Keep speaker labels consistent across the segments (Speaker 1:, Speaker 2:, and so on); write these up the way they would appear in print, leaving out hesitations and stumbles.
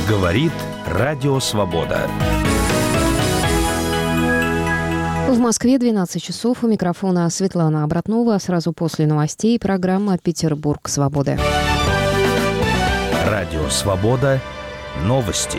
Speaker 1: Говорит Радио Свобода.
Speaker 2: В Москве 12 часов. У микрофона Светлана Обратнова. Сразу после новостей программа «Петербург. Свобода».
Speaker 1: Радио Свобода. Новости.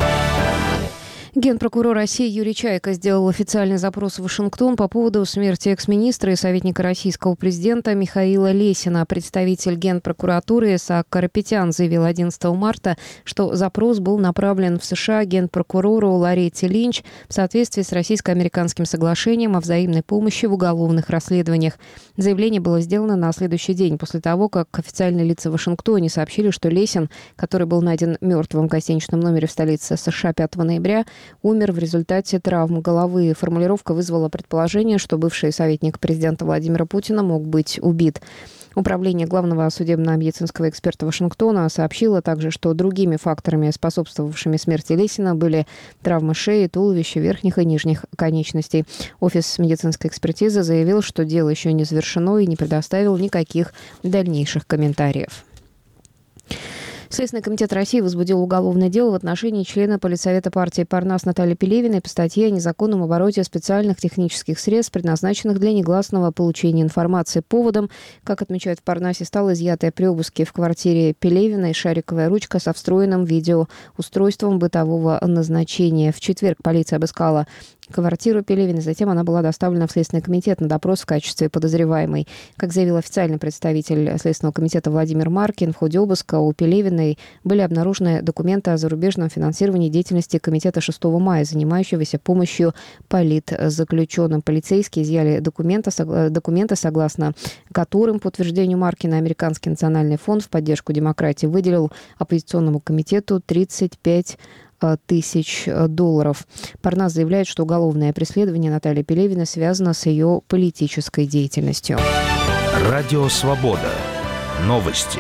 Speaker 2: Генпрокурор России Юрий Чайка сделал официальный запрос в Вашингтон по поводу смерти экс-министра и советника российского президента Михаила Лесина. Представитель Генпрокуратуры Исаак Карапетян заявил 11 марта, что запрос был направлен в США генпрокурору Лоретте Линч в соответствии с российско-американским соглашением о взаимной помощи в уголовных расследованиях. Заявление было сделано на следующий день после того, как официальные лица в Вашингтоне сообщили, что Лесин, который был найден мертвым в гостиничном номере в столице США 5 ноября, умер в результате травм головы. Формулировка вызвала предположение, что бывший советник президента Владимира Путина мог быть убит. Управление главного судебно-медицинского эксперта Вашингтона сообщило также, что другими факторами, способствовавшими смерти Лесина, были травмы шеи, туловища, верхних и нижних конечностей. Офис медицинской экспертизы заявил, что дело еще не завершено и не предоставил никаких дальнейших комментариев. Следственный комитет России возбудил уголовное дело в отношении члена Политсовета партии «Парнас» Натальи Пелевиной по статье о незаконном обороте специальных технических средств, предназначенных для негласного получения информации. Поводом, как отмечают в «Парнасе», стала изъятая при обыске в квартире Пелевиной шариковая ручка со встроенным видеоустройством бытового назначения. В четверг полиция обыскала квартиру Пелевиной, затем она была доставлена в Следственный комитет на допрос в качестве подозреваемой. Как заявил официальный представитель Следственного комитета Владимир Маркин, в ходе обыска у Пелевиной были обнаружены документы о зарубежном финансировании деятельности комитета 6 мая, занимающегося помощью политзаключенным. Полицейские изъяли документы, согласно которым, по утверждению Маркина, Американский национальный фонд в поддержку демократии выделил оппозиционному комитету 35 тысяч долларов. Парнас заявляет, что уголовное преследование Натальи Пелевиной связано с ее политической деятельностью.
Speaker 1: Радио Свобода. Новости.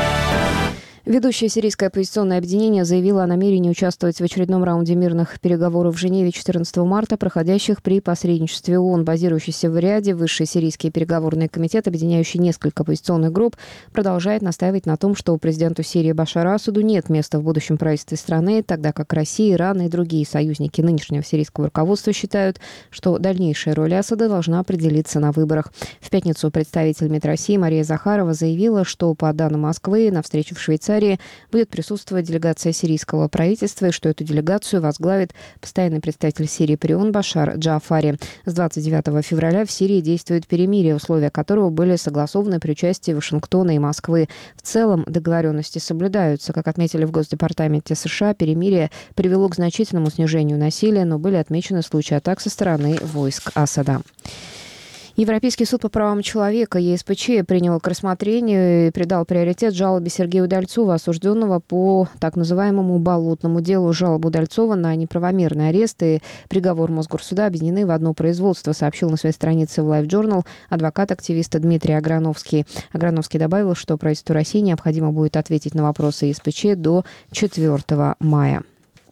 Speaker 2: Ведущее сирийское оппозиционное объединение заявило о намерении участвовать в очередном раунде мирных переговоров в Женеве 14 марта, проходящих при посредничестве ООН. Базирующийся в Риаде Высший сирийский переговорный комитет, объединяющий несколько оппозиционных групп, продолжает настаивать на том, что президенту Сирии Башару Асаду нет места в будущем правительстве страны, тогда как Россия, Иран и другие союзники нынешнего сирийского руководства считают, что дальнейшая роль Асада должна определиться на выборах. В пятницу представитель МИД России Мария Захарова заявила, что, по данным Москвы, на встречу в Швейцарии будет присутствовать делегация сирийского правительства, и что эту делегацию возглавит постоянный представитель Сирии при ООН Башар Джаафари. С 29 февраля в Сирии действует перемирие, условия которого были согласованы при участии Вашингтона и Москвы. В целом договоренности соблюдаются. Как отметили в Госдепартаменте США, перемирие привело к значительному снижению насилия, но были отмечены случаи атак со стороны войск Асада. Европейский суд по правам человека ЕСПЧ принял к рассмотрению и придал приоритет жалобе Сергея Удальцова, осужденного по так называемому болотному делу. Жалоба Удальцова на неправомерный арест и приговор Мосгорсуда объединены в одно производство, сообщил на своей странице в Life Journal адвокат активиста Дмитрий Аграновский. Аграновский добавил, что правительству России необходимо будет ответить на вопросы ЕСПЧ до 4 мая.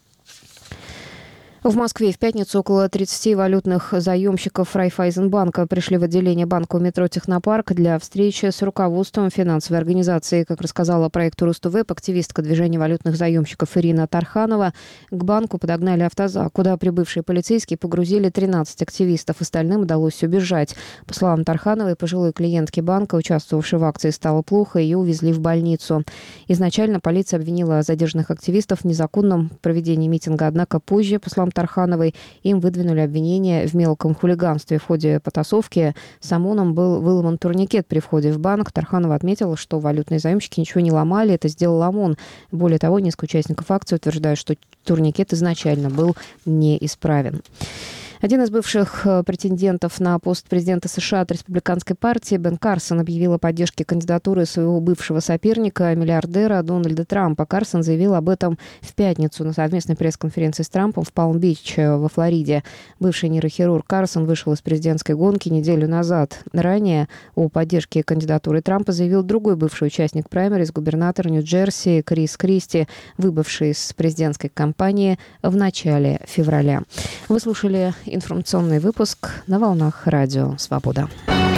Speaker 2: В Москве в пятницу около 30 валютных заемщиков Райффайзенбанка пришли в отделение банка у метро Технопарк для встречи с руководством финансовой организации. Как рассказала проекту Рустувеб, активистка движения валютных заемщиков Ирина Тарханова, к банку подогнали автозак, куда прибывшие полицейские погрузили 13 активистов. Остальным удалось убежать. По словам Тархановой, пожилой клиентке банка, участвовавшей в акции, стало плохо, ее увезли в больницу. Изначально полиция обвинила задержанных активистов в незаконном проведении митинга, однако позже, по словам Тархановой, им выдвинули обвинение в мелком хулиганстве. В ходе потасовки с ОМОНом был выломан турникет при входе в банк. Тарханова отметила, что валютные заемщики ничего не ломали, это сделал ОМОН. Более того, несколько участников акции утверждают, что турникет изначально был неисправен. Один из бывших претендентов на пост президента США от республиканской партии, Бен Карсон, объявил о поддержке кандидатуры своего бывшего соперника, миллиардера Дональда Трампа. Карсон заявил об этом в пятницу на совместной пресс-конференции с Трампом в Палм-Бич во Флориде. Бывший нейрохирург Карсон вышел из президентской гонки неделю назад. Ранее о поддержке кандидатуры Трампа заявил другой бывший участник праймериз, губернатор Нью-Джерси Крис Кристи, выбывший из президентской кампании в начале февраля. Вы слушали информационный выпуск на волнах Радио Свобода.